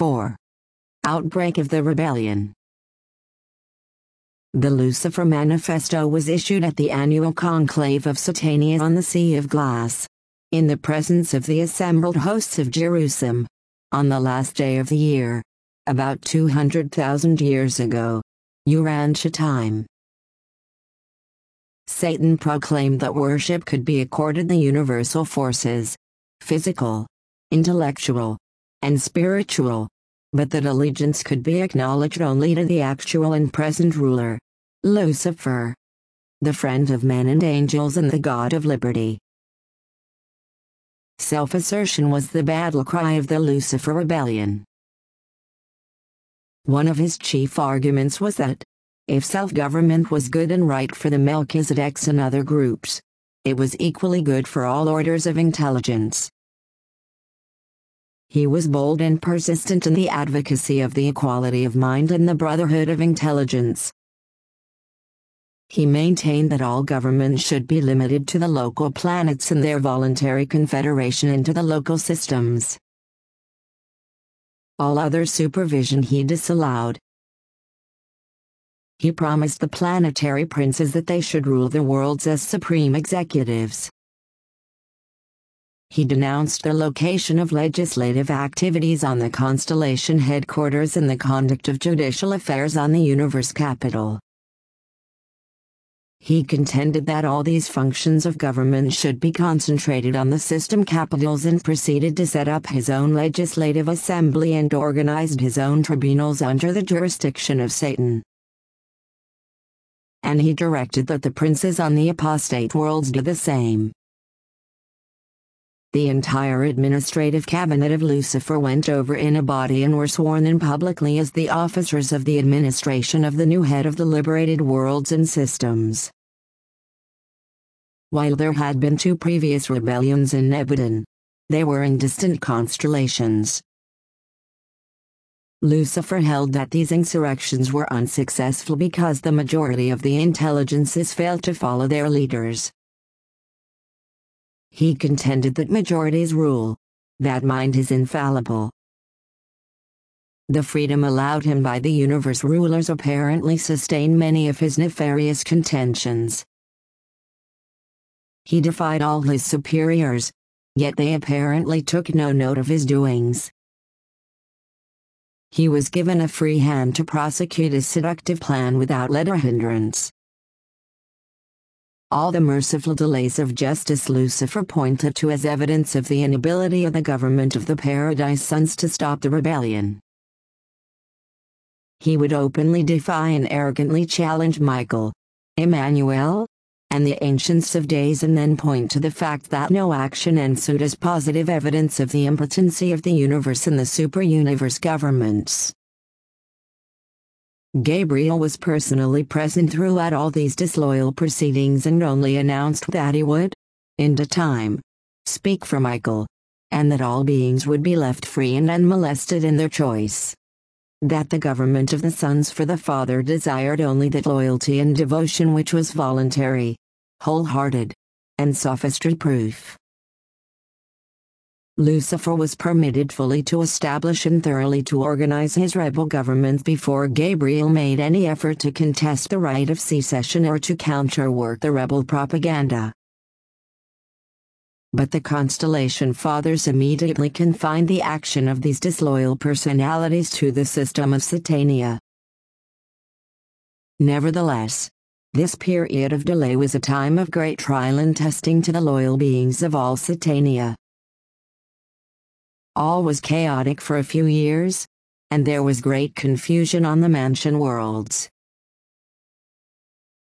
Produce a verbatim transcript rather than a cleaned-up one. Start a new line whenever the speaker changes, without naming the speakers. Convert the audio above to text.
four. Outbreak of the rebellion. The Lucifer Manifesto was issued at the annual conclave of Satania on the Sea of Glass, in the presence of the assembled hosts of Jerusalem, on the last day of the year, about two hundred thousand years ago, Urantia time. Satan proclaimed that worship could be accorded the universal forces, physical, intellectual, and spiritual, but that allegiance could be acknowledged only to the actual and present ruler, Lucifer, the friend of men and angels and the god of liberty. Self-assertion was the battle cry of the Lucifer rebellion. One of his chief arguments was that, if self-government was good and right for the Melchizedeks and other groups, it was equally good for all orders of intelligence. He was bold and persistent in the advocacy of the equality of mind and the brotherhood of intelligence. He maintained that all government should be limited to the local planets and their voluntary confederation into the local systems. All other supervision he disallowed. He promised the planetary princes that they should rule the worlds as supreme executives. He denounced the location of legislative activities on the constellation headquarters and the conduct of judicial affairs on the universe capital. He contended that all these functions of government should be concentrated on the system capitals and proceeded to set up his own legislative assembly and organized his own tribunals under the jurisdiction of Satan. And he directed that the princes on the apostate worlds do the same. The entire administrative cabinet of Lucifer went over in a body and were sworn in publicly as the officers of the administration of the new head of the liberated worlds and systems. While there had been two previous rebellions in Nebudin, they were in distant constellations. Lucifer held that these insurrections were unsuccessful because the majority of the intelligences failed to follow their leaders. He contended that majorities rule, that mind is infallible. The freedom allowed him by the universe rulers apparently sustained many of his nefarious contentions. He defied all his superiors, yet they apparently took no note of his doings. He was given a free hand to prosecute his seductive plan without let or hindrance. All the merciful delays of justice Lucifer pointed to as evidence of the inability of the government of the Paradise Sons to stop the rebellion. He would openly defy and arrogantly challenge Michael, Emmanuel, and the Ancients of Days and then point to the fact that no action ensued as positive evidence of the impotency of the universe and the super-universe governments. Gabriel was personally present throughout all these disloyal proceedings and only announced that he would, in due time, speak for Michael, and that all beings would be left free and unmolested in their choice. That the government of the sons for the Father desired only that loyalty and devotion which was voluntary, wholehearted, and sophistry-proof. Lucifer was permitted fully to establish and thoroughly to organize his rebel government before Gabriel made any effort to contest the right of secession or to counterwork the rebel propaganda. But the Constellation Fathers immediately confined the action of these disloyal personalities to the system of Satania. Nevertheless, this period of delay was a time of great trial and testing to the loyal beings of all Satania. All was chaotic for a few years, and there was great confusion on the mansion worlds.